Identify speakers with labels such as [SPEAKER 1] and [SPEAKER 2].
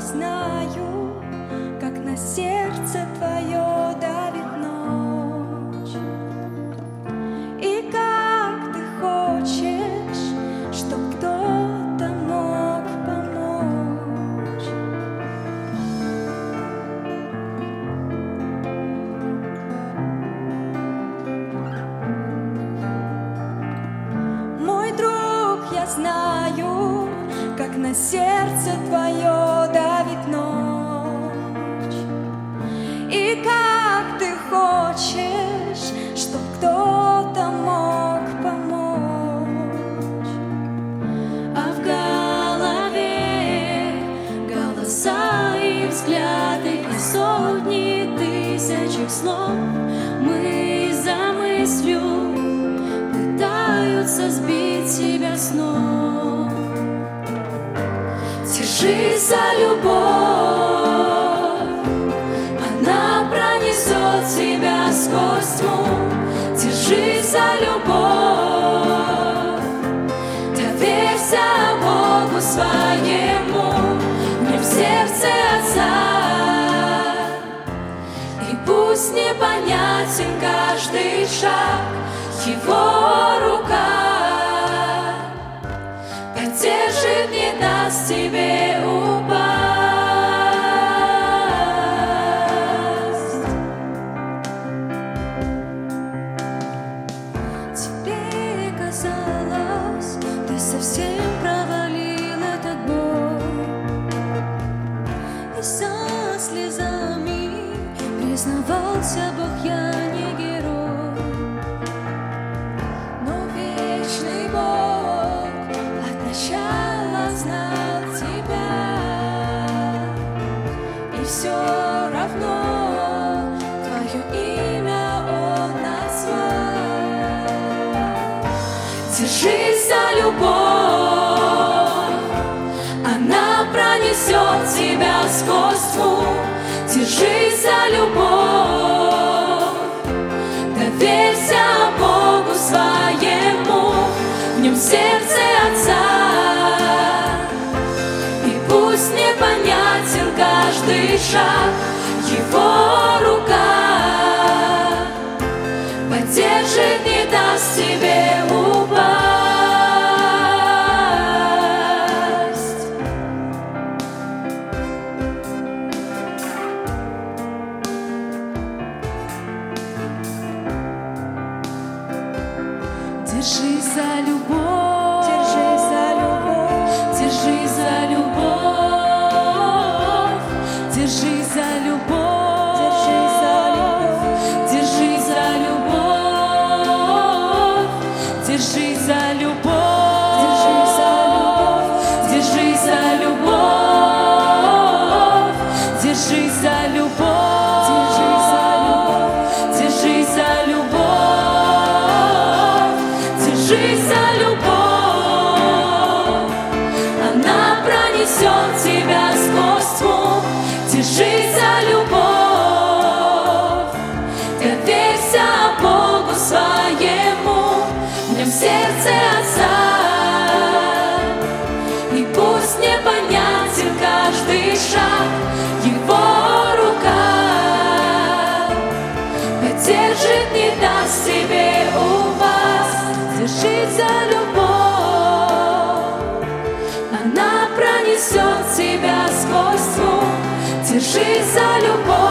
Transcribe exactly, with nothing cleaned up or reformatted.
[SPEAKER 1] знаю, как на сердце твое давит ночь, и как ты хочешь, чтоб кто-то мог помочь. Мой друг, я знаю, как на сердце твое давит ночь, и как ты хочешь, чтоб кто-то мог помочь. А в голове голоса и взгляды, и сотни тысяч слов. Мы за мыслью пытаются сбить себя с ног. Держись за любовь, она пронесет тебя сквозь тьму. Держись за любовь, доверься Богу своему, мне в сердце Отца. И пусть непонятен каждый шаг, Его рука поддержит, не даст тебе упасть. Тебе казалось, ты совсем провалил этот бой, и со слезами признавался Бог, я не герой. Но вечный Бог от начала знал тебя, и все равно твое имя Он назвал. Держись за любовь, она пронесет тебя сквозь тьму. Держись за любовь, доверься Богу своему, в нем сердце Отца. И пусть непонятен каждый шаг, Его рука поддержит, не даст тебе упасть. Держись за любовь, держись за любовь, держись за любовь, держись за любовь, держись за любовь, держись за любовь, держись за любовь, держись за любовь, держись за любовь, держись за любовь, держись за любовь, она пронесет тебя сквозь тьму. Держись за любовь, доверься Богу своему, в нем сердце Отца. И пусть непонятен каждый шаг, Его рука поддержит, не даст тебе упасть. Держись за любовь, она пронесет тебя сквозь тьму. Держись за любовь.